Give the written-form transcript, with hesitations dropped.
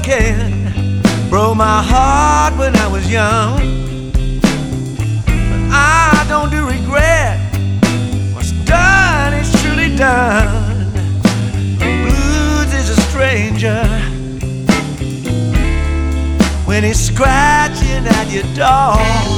can. Broke my heart when I was young, but I don't do regret. What's done is truly done. The blues is a stranger when he's scratching at your door.